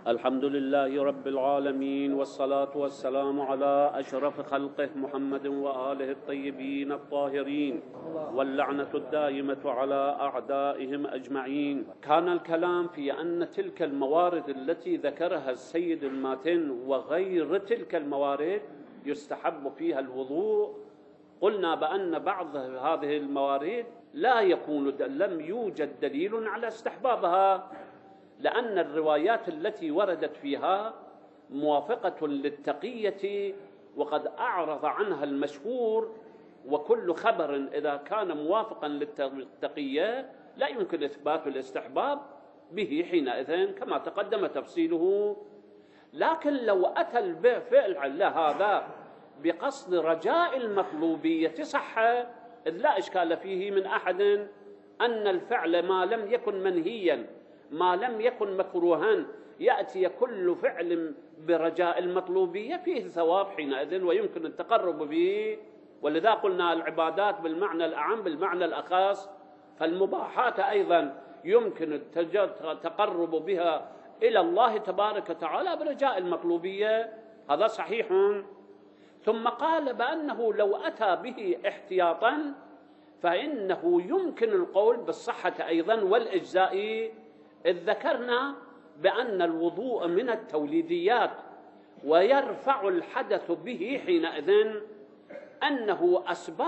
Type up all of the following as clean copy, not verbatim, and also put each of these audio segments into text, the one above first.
الحمد لله رب العالمين، والصلاة والسلام على أشرف خلقه محمد وآله الطيبين الطاهرين، واللعنة الدائمة على أعدائهم أجمعين. كان الكلام في أن تلك الموارد التي ذكرها السيد الماتن وغير تلك الموارد يستحب فيها الوضوء. قلنا بأن بعض هذه الموارد لم يوجد دليل على استحبابها، لأن الروايات التي وردت فيها موافقة للتقية، وقد أعرض عنها المشهور، وكل خبر إذا كان موافقا للتقية لا يمكن إثبات الاستحباب به حينئذ كما تقدم تفصيله. لكن لو أتى الفعل هذا بقصد رجاء المطلوبية صح، إذ لا إشكال فيه من أحد أن الفعل ما لم يكن منهيا، ما لم يكن مكروها، يأتي كل فعل برجاء المطلوبية فيه ثواب حينئذ ويمكن التقرب به. ولذا قلنا العبادات بالمعنى الأعم بالمعنى الأخص، فالمباحات أيضا يمكن التقرب بها إلى الله تبارك وتعالى برجاء المطلوبية، هذا صحيح. ثم قال بأنه لو أتى به احتياطا فإنه يمكن القول بالصحة أيضا والإجزاء، إذ ذكرنا بأن الوضوء من التوليديات ويرفع الحدث به حينئذ أنه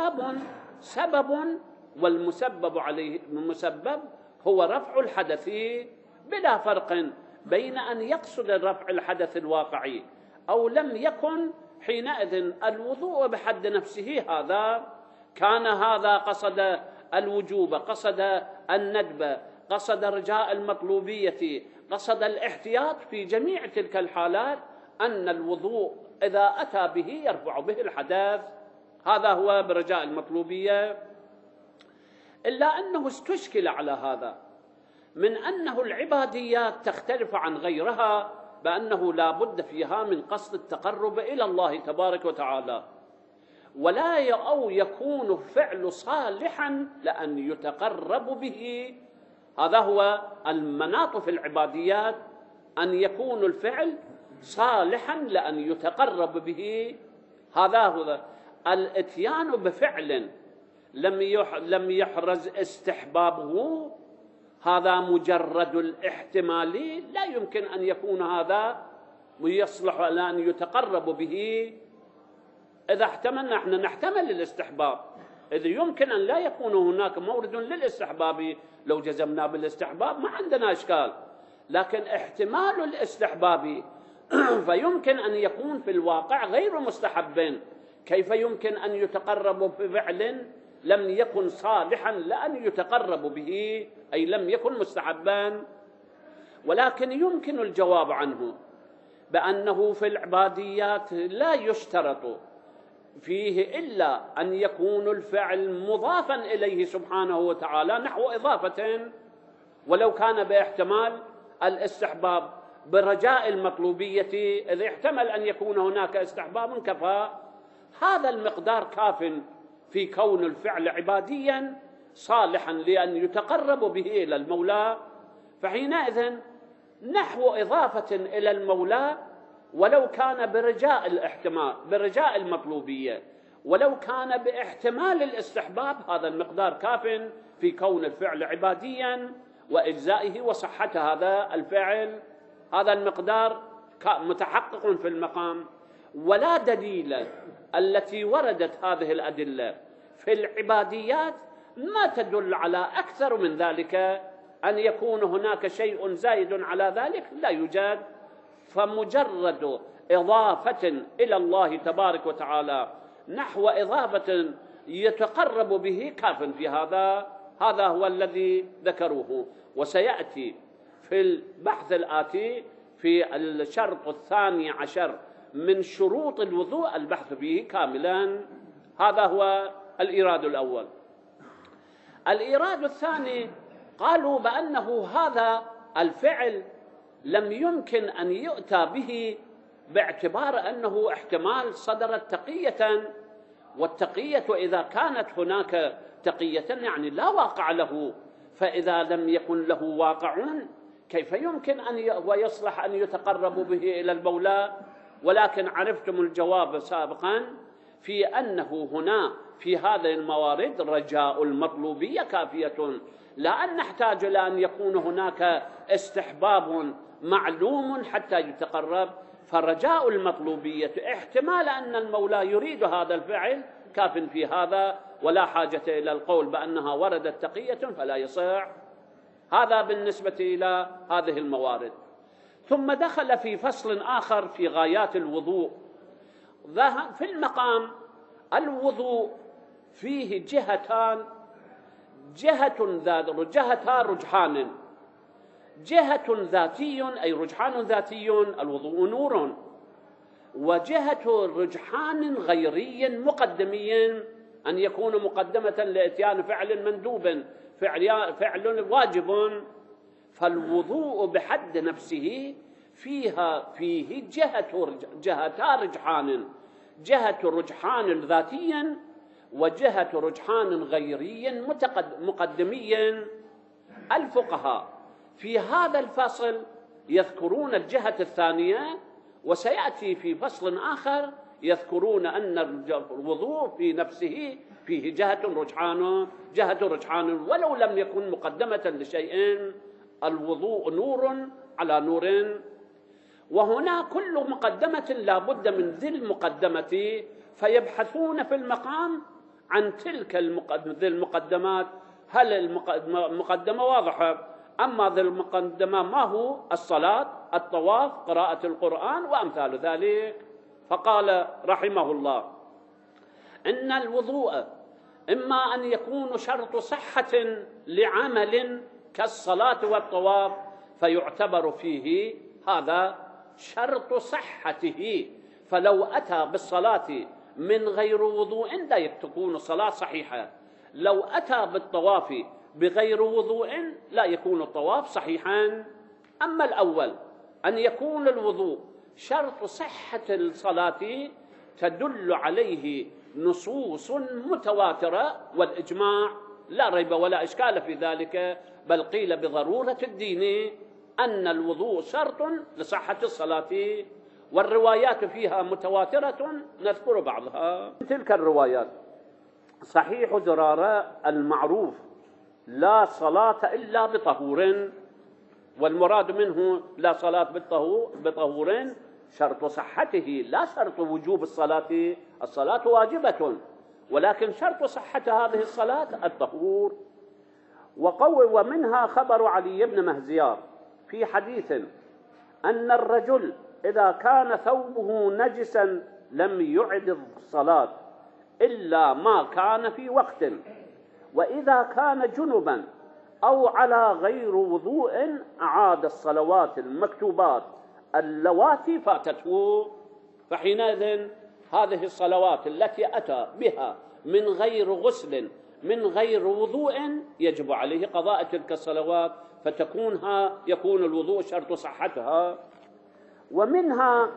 سبب والمسبب عليه المسبب هو رفع الحدث، بلا فرق بين أن يقصد رفع الحدث الواقعي أو لم يكن. حينئذ الوضوء بحد نفسه هذا كان هذا قصد الوجوب، قصد الندب، قصد رجاء المطلوبية، قصد الاحتياط، في جميع تلك الحالات أن الوضوء إذا أتى به يرفع به الحدث، هذا هو برجاء المطلوبية. إلا أنه استشكل على هذا من أنه العباديات تختلف عن غيرها بأنه لا بد فيها من قصد التقرب إلى الله تبارك وتعالى، ولا أو يكون فعل صالحا لأن يتقرب به. هذا هو المناط في العباديات، أن يكون الفعل صالحا لأن يتقرب به. هذا هو الاتيان بفعل لم يحرز استحبابه، هذا مجرد الاحتمال، لا يمكن أن يكون هذا يصلح لأن يتقرب به. إذا احتملنا احنا نحتمل الاستحباب، إذ يمكن أن لا يكون هناك مورد للاستحباب، لو جزمنا بالاستحباب ما عندنا إشكال، لكن احتمال الاستحباب فيمكن أن يكون في الواقع غير مستحب. كيف يمكن أن يتقرب بفعل لم يكن صالحا لأن يتقرب به، أي لم يكن مستحبا؟ ولكن يمكن الجواب عنه بأنه في العباديات لا يشترط فيه إلا أن يكون الفعل مضافا إليه سبحانه وتعالى نحو إضافة، ولو كان باحتمال الاستحباب برجاء المطلوبية، إذا احتمل أن يكون هناك استحباب كفى. هذا المقدار كاف في كون الفعل عباديا صالحا لأن يتقرب به إلى المولى، فحينئذ نحو إضافة إلى المولى ولو كان برجاء الاحتمال برجاء المطلوبية، ولو كان باحتمال الاستحباب، هذا المقدار كاف في كون الفعل عباديا وإجزائه وصحة هذا الفعل. هذا المقدار متحقق في المقام، ولا دليل التي وردت هذه الأدلة في العباديات ما تدل على أكثر من ذلك، أن يكون هناك شيء زائد على ذلك لا يوجد. فمجرد إضافة إلى الله تبارك وتعالى نحو إضافة يتقرب به كاف في هذا. هذا هو الذي ذكروه، وسيأتي في البحث الآتي في الشرط 12 من شروط الوضوء البحث فيه كاملا. هذا هو الإيراد الأول. الإيراد الثاني قالوا بأنه هذا الفعل لم يمكن أن يؤتى به باعتبار أنه احتمال صدرت تقية، والتقية إذا كانت هناك تقية يعني لا واقع له، فإذا لم يكن له واقع كيف يمكن ويصلح أن يتقربوا به إلى المولى؟ ولكن عرفتم الجواب سابقا في أنه هنا في هذه الموارد رجاء المطلوبية كافية، لا أن نحتاج إلى أن يكون هناك استحباب معلوم حتى يتقرب. فرجاء المطلوبية احتمال أن المولى يريد هذا الفعل كاف في هذا، ولا حاجة إلى القول بأنها وردت تقية فلا يصح. هذا بالنسبة إلى هذه الموارد. ثم دخل في فصل آخر في غايات الوضوء. في المقام الوضوء فيه جهتان رجحان، جهة ذاتي أي رجحان ذاتي الوضوء نور، وجهة رجحان غيري مقدمي أن يكون مقدمة لإتيان فعل مندوب، فعل واجب. فالوضوء بحد نفسه فيه جهتا رجحان، جهة رجحان ذاتي وجهة رجحان غيري مقدمي. الفقهاء في هذا الفصل يذكرون الجهة الثانية، وسيأتي في فصل آخر يذكرون أن الوضوء في نفسه فيه جهة رجحان ولو لم يكن مقدمة لشيء. الوضوء نور على نور، وهنا كل مقدمة لا بد من ذي المقدمة، فيبحثون في المقام عن تلك ذي المقدمات. هل المقدمة واضحة؟ أما ذي المقدمة ما هو؟ الصلاة، الطواف، قراءة القرآن وأمثال ذلك. فقال رحمه الله إن الوضوء إما أن يكون شرط صحة لعمل كالصلاة والطواف فيعتبر فيه هذا شرط صحته، فلو أتى بالصلاة من غير وضوء لا تكون الصلاة صحيحة، لو أتى بالطواف بغير وضوء لا يكون الطواف صحيحا. أما الأول أن يكون الوضوء شرط صحة الصلاة تدل عليه نصوص متواترة والإجماع، لا ريب ولا إشكال في ذلك، بل قيل بضرورة الدين أن الوضوء شرط لصحة الصلاة، والروايات فيها متواترة نذكر بعضها. تلك الروايات صحيح زرارة المعروف لا صلاة إلا بطهور، والمراد منه لا صلاة بطهور شرط صحته لا شرط وجوب الصلاة. الصلاة واجبة ولكن شرط صحة هذه الصلاة الطهور. ومنها خبر علي بن مهزيار في حديث أن الرجل إذا كان ثوبه نجسا لم يعد الصلاة إلا ما كان في وقت، وإذا كان جنبا أو على غير وضوء أعاد الصلوات المكتوبات اللواتي فاتته. فحينئذ هذه الصلوات التي أتى بها من غير غسل من غير وضوء يجب عليه قضاء تلك الصلوات، يكون الوضوء شرط صحتها. ومنها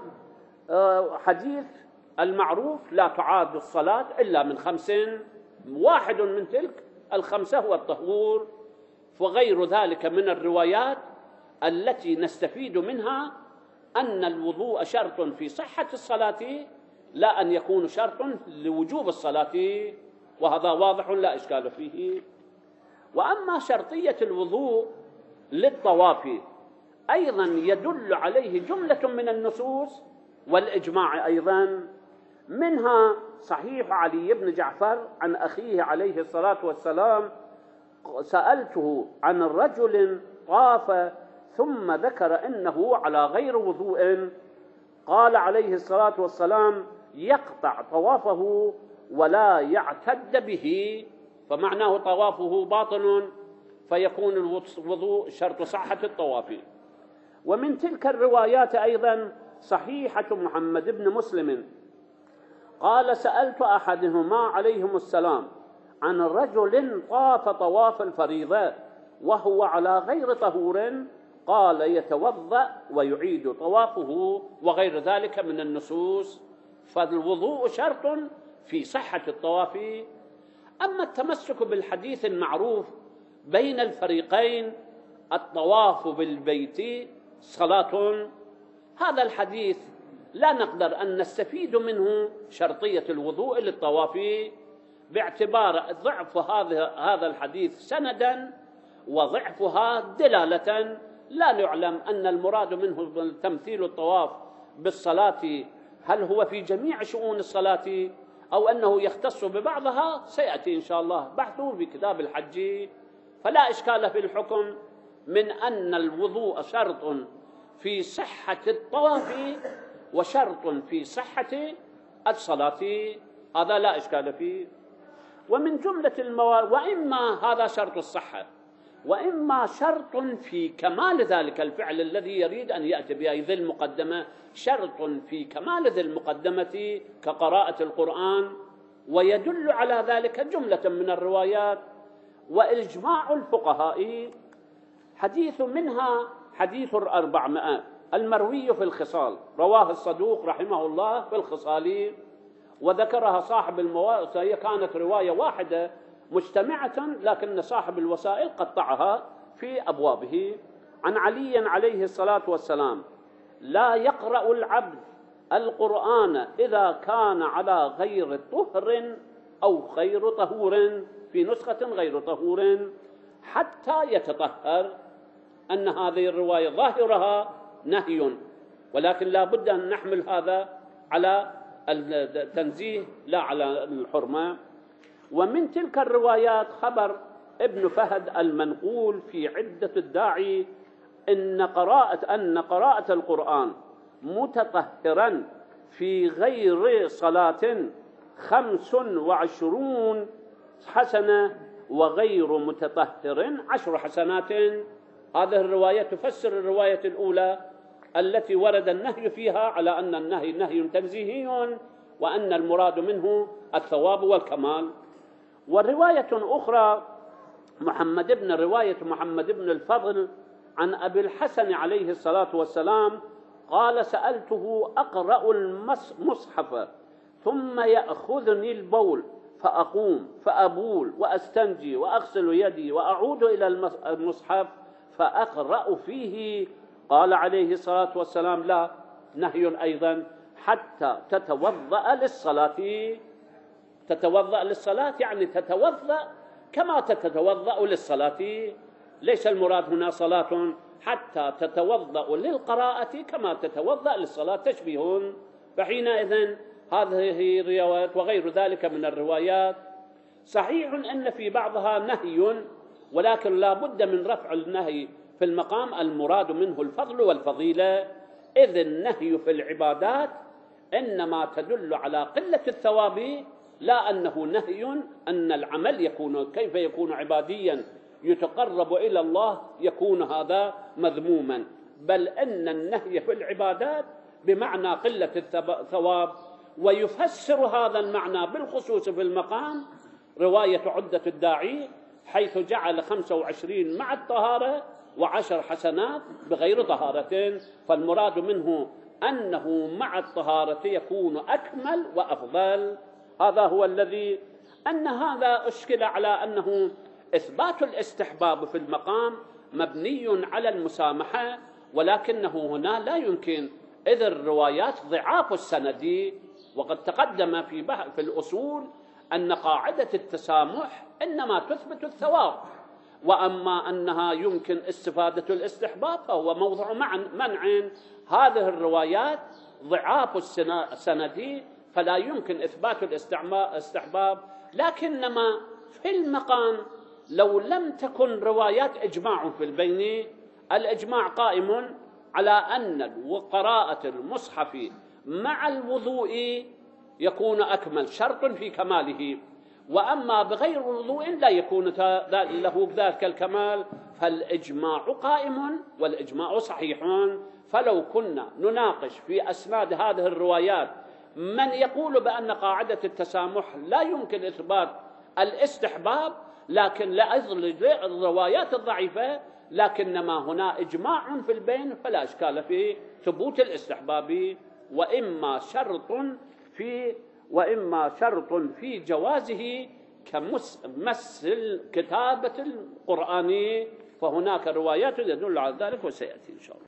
حديث المعروف لا تعاد الصلاة إلا من 5، واحد من تلك الخمسة هو الطهور. وغير ذلك من الروايات التي نستفيد منها أن الوضوء شرط في صحة الصلاة لا أن يكون شرط لوجوب الصلاة، وهذا واضح لا إشكال فيه. وأما شرطية الوضوء للطواف أيضا يدل عليه جملة من النصوص والإجماع أيضا، منها صحيح علي بن جعفر عن أخيه عليه الصلاة والسلام سألته عن رجل طاف ثم ذكر إنه على غير وضوء، قال عليه الصلاة والسلام يقطع طوافه ولا يعتد به، فمعناه طوافه باطل فيكون الوضوء شرط صحة الطواف. ومن تلك الروايات أيضا صحيحة محمد بن مسلم قال سألت أحدهما عليهم السلام عن رجل طاف طواف الفريضة وهو على غير طهور، قال يتوضأ ويعيد طوافه وغير ذلك من النصوص. فالوضوء شرط في صحة الطواف. أما التمسك بالحديث المعروف بين الفريقين الطواف بالبيت صلاة. هذا الحديث لا نقدر أن نستفيد منه شرطية الوضوء للطواف، باعتبار ضعف هذا الحديث سندا وضعفها دلالة. لا نعلم أن المراد منه تمثيل الطواف بالصلاة هل هو في جميع شؤون الصلاة أو أنه يختص ببعضها، سيأتي إن شاء الله بحثه في كتاب الحج. فلا إشكال في الحكم من أن الوضوء شرط في صحة الطواف وشرط في صحة الصلاة، هذا لا إشكال فيه. ومن جملة وإما هذا شرط الصحة وإما شرط في كمال ذلك الفعل الذي يريد أن يأتي به ذي المقدمة، شرط في كمال ذي المقدمة كقراءة القرآن. ويدل على ذلك جملة من الروايات وإجماع الفقهاء. حديث منها حديث 400 المروي في الخصال، رواه الصدوق رحمه الله في الخصال، وذكرها صاحب المواسط. هي كانت رواية واحدة مجتمعة لكن صاحب الوسائل قطعها في أبوابه. عن علي عليه الصلاة والسلام: لا يقرأ العبد القرآن إذا كان على غير طهر أو غير طهور، في نسخة غير طهور، حتى يتطهر. أن هذه الرواية ظاهرها نهي، ولكن لا بد أن نحمل هذا على التنزيه لا على الحرمة. ومن تلك الروايات خبر ابن فهد المنقول في عدة الداعي أن قراءة القرآن متطهرا في غير صلاة 25 حسنة وغير متطهر 10 حسنات. هذه الرواية تفسر الرواية الأولى التي ورد النهي فيها على أن النهي نهي تنزيهي وأن المراد منه الثواب والكمال. ورواية أخرى رواية محمد بن الفضل عن أبي الحسن عليه الصلاة والسلام قال: سألته أقرأ المصحف ثم يأخذني البول فأقوم فأبول وأستنجي وأغسل يدي وأعود إلى المصحف فأقرأ فيه. قال عليه الصلاة والسلام: لا، نهي أيضا حتى تتوضأ للصلاة. تتوضأ للصلاة يعني تتوضأ كما تتوضأ للصلاة، ليس المراد هنا صلاة، حتى تتوضأ للقراءة كما تتوضأ للصلاة، تشبيه. فحينئذ هذه الروايات وغير ذلك من الروايات صحيح أن في بعضها نهي، ولكن لا بد من رفع النهي في المقام المراد منه الفضل والفضيلة، إذ النهي في العبادات إنما تدل على قلة الثواب، لا أنه نهي أن العمل كيف يكون عباديا يتقرب إلى الله يكون هذا مذموما، بل أن النهي في العبادات بمعنى قلة الثواب. ويفسر هذا المعنى بالخصوص في المقام رواية عدة الداعي حيث جعل 25 مع الطهارة و10 حسنات بغير طهارة، فالمراد منه أنه مع الطهارة يكون أكمل وأفضل. هذا هو الذي هذا أشكل على أنه إثبات الاستحباب في المقام مبني على المسامحة، ولكنه هنا لا يمكن، إذ الروايات ضعاف السند. وقد تقدم في الأصول أن قاعدة التسامح إنما تثبت الثواب، وأما أنها يمكن استفادة الاستحباب فهو موضع منع. هذه الروايات ضعاف السند فلا يمكن إثبات الاستحباب، لكنما في المقام لو لم تكن روايات إجماع في البين، الإجماع قائم على أن قراءة المصحف مع الوضوء يكون أكمل، شرط في كماله، وأما بغير وضوء لا يكون له ذلك الكمال، فالإجماع قائم والإجماع صحيح. فلو كنا نناقش في أسناد هذه الروايات من يقول بأن قاعدة التسامح لا يمكن إثبات الاستحباب لكن لأجل الروايات الضعيفة، لكنما هنا إجماع في البين فلا إشكال في ثبوت الاستحباب، وإما شرط في جوازه كمس كتابة القرآن فهناك روايات تدل على ذلك وسيأتي إن شاء الله.